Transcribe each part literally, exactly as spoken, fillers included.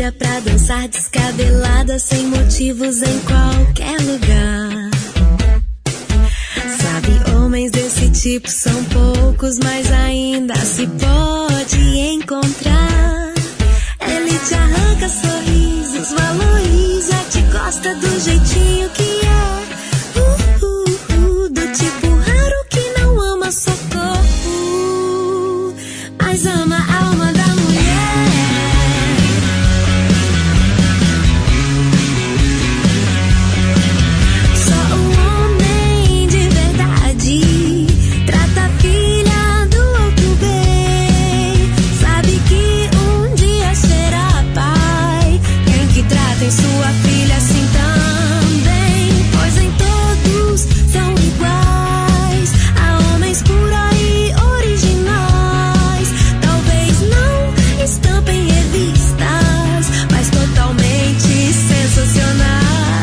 vira pra dançar descabelada, sem motivos em qualquer lugar. Sabe, homens desse tipo são poucos, mas ainda se pode encontrar. Ele te arranca sorrisos, valoriza, te gosta do jeitinho que é. Uh, uh, uh, do tipo raro que não ama só corpo, mas ama a alma da mulher. Só um homem de verdade trata a filha do outro bem. Sabe que um dia será pai. Quem que trata em sua filha assim também? Pois em todos são iguais. Há homens por aí originais, talvez não estampem revistas, mas totalmente sensacionais,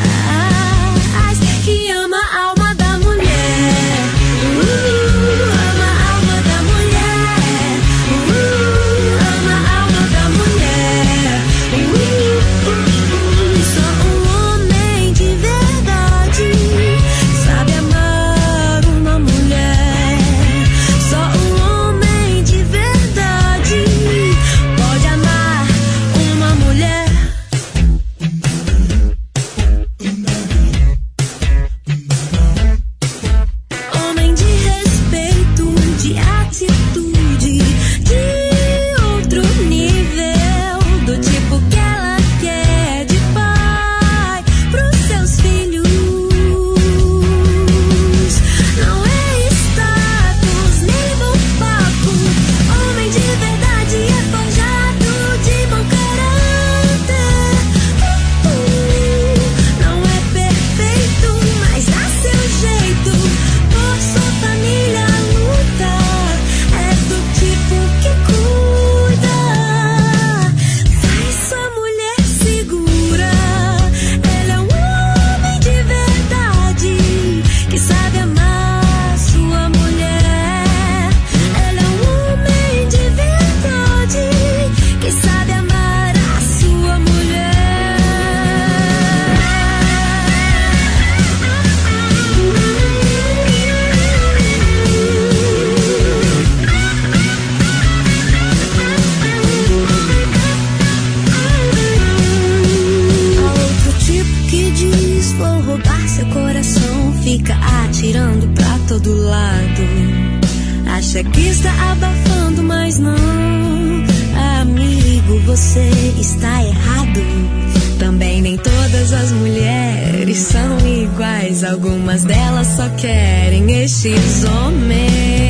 que ama a alma da mulher. Uh, ama a alma da mulher. Uh, ama a alma da mulher. Uh, uh, uh, só um homem de verdade sabe amar uma mulher. Só um homem de verdade pode amar uma mulher. Homem de respeito, de atitude, de outro nível, do tipo que ela quer de pai pros seus filhos. Não é status nem bom papo. Homem de verdade é forjado de bom caráter. Uh, uh, não é perfeito, mas dá seu jeito. Por sua família luta. É do tipo que cuida, faz sua mulher segura. Ele é um homem de verdade que sabe amar sua mulher. Ele é um homem de verdade que sabe amar a sua mulher. Há outro tipo que diz: vou roubar seu coração. Fica atirando pra todo lado. Acha que está abafando, mas não. Amigo, você está errado. Também nem todas as mulheres são iguais. Algumas delas só querem estes homens.